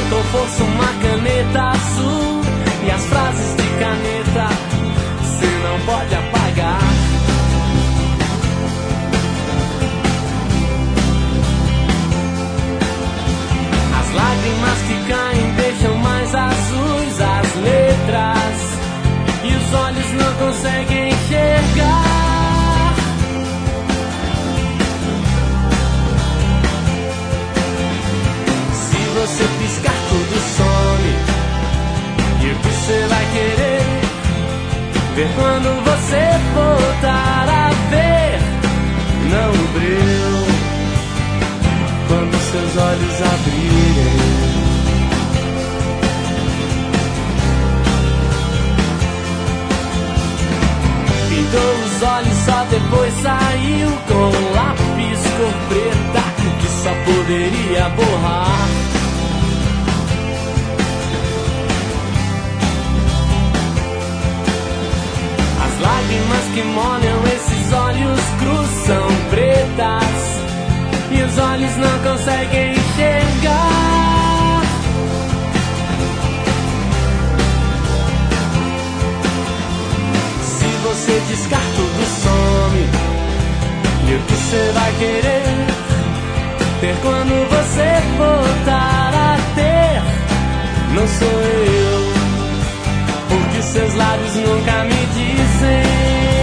com força uma caneta azul e as frases de caneta cê não pode apagar. As lágrimas que caem deixam mais azuis as letras e os olhos não conseguem enxergar. Se você piscar tudo some, e o que você vai querer ver quando você voltar a ver? Não o brilho quando seus olhos abrirem. Pintou os olhos, só depois saiu com lápis cor preta que só poderia borrar. As lágrimas que molham esses olhos crus são pretas e os olhos não conseguem enxergar. Se você discar tudo some, e o que você vai querer ter quando você voltar a ter? Não sou eu, porque seus lábios nunca me dizem.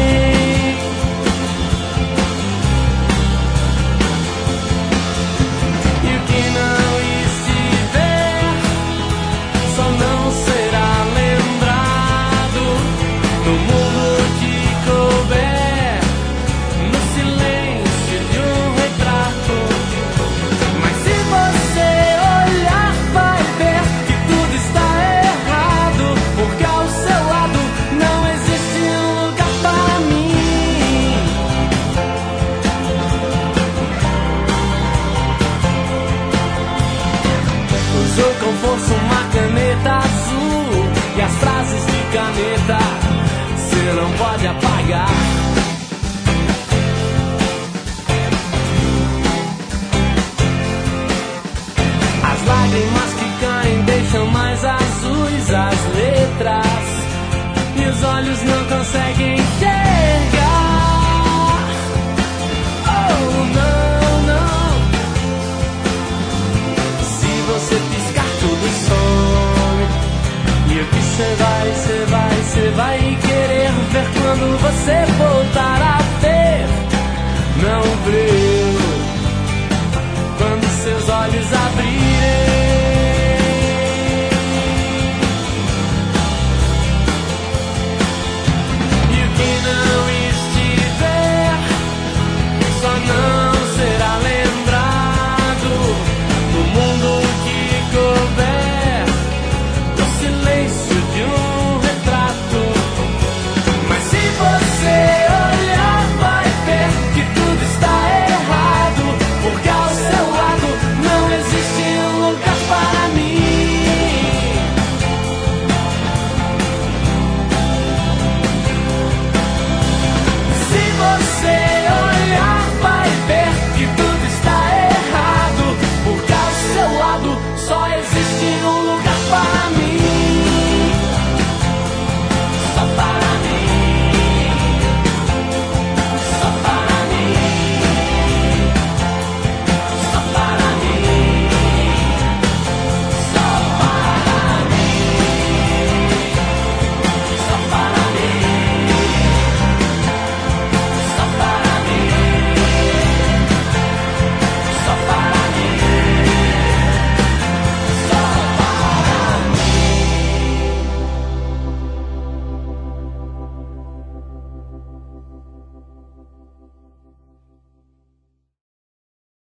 E o que não estiver só não será lembrado no mundo que couber, no silêncio de um retrato. Mas se você olhar vai ver que tudo está errado, porque ao seu lado não existe um lugar para mim. Usou com força uma caneta azul e as frases de caneta cê não pode apagar.